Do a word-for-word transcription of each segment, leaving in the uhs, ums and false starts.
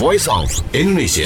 Voice of Indonesia.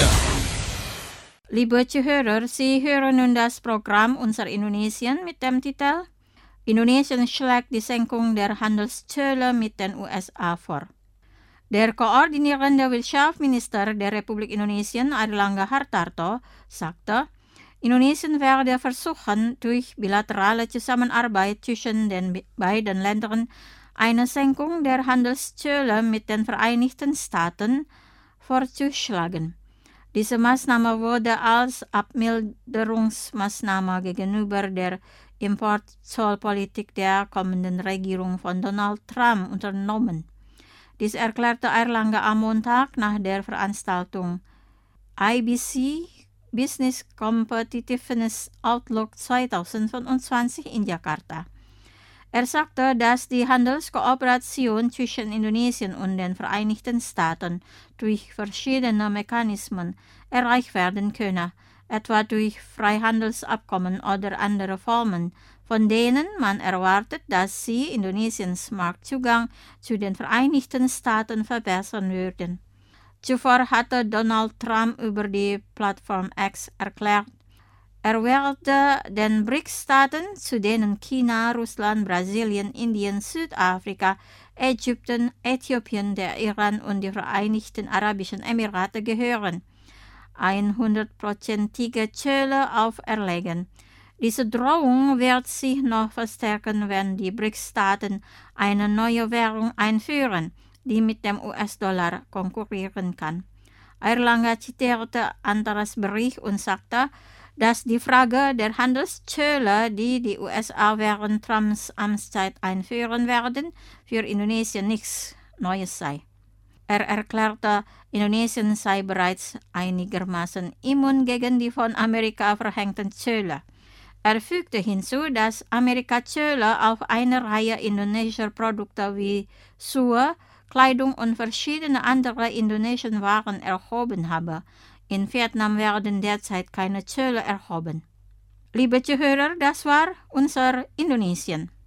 Liebe Zuhörer, Sie hören nun das Programm Unser Indonesien mit dem Titel Indonesien schlägt die Senkung der Handelszölle mit den U S A vor. Der koordinierende Wirtschaftsminister der Republik Indonesien, Airlangga Hartarto, sagte, Indonesien werde versuchen, durch bilaterale Zusammenarbeit zwischen den beiden Ländern eine Senkung der Handelszölle mit den Vereinigten Staaten vorzuschlagen. Diese Maßnahme wurde als Abmilderungsmaßnahme gegenüber der Importzollpolitik der kommenden Regierung von Donald Trump unternommen. Dies erklärte Airlangga am Montag nach der Veranstaltung I B C Business Competitiveness Outlook zwanzig fünfundzwanzig in Jakarta. Er sagte, dass die Handelskooperation zwischen Indonesien und den Vereinigten Staaten durch verschiedene Mechanismen erreicht werden könne, etwa durch Freihandelsabkommen oder andere Formen, von denen man erwartet, dass sie Indonesiens Marktzugang zu den Vereinigten Staaten verbessern würden. Zuvor hatte Donald Trump über die Plattform X erklärt, er werde den B R I C S-Staaten, zu denen China, Russland, Brasilien, Indien, Südafrika, Ägypten, Äthiopien, der Iran und die Vereinigten Arabischen Emirate gehören, hundertprozentige Zölle auferlegen. Diese Drohung wird sich noch verstärken, wenn die B R I C S-Staaten eine neue Währung einführen, die mit dem U S-Dollar konkurrieren kann. Airlangga zitierte Antares Bericht und sagte, dass die Frage der Handelszölle, die die U S A während Trumps Amtszeit einführen werden, für Indonesien nichts Neues sei. Er erklärte, Indonesien sei bereits einigermaßen immun gegen die von Amerika verhängten Zölle. Er fügte hinzu, dass Amerika Zölle auf eine Reihe indonesischer Produkte wie Schuhe, Kleidung und verschiedene andere indonesische Waren erhoben habe. In Vietnam werden derzeit keine Zölle erhoben. Liebe Zuhörer, das war unser Indonesien.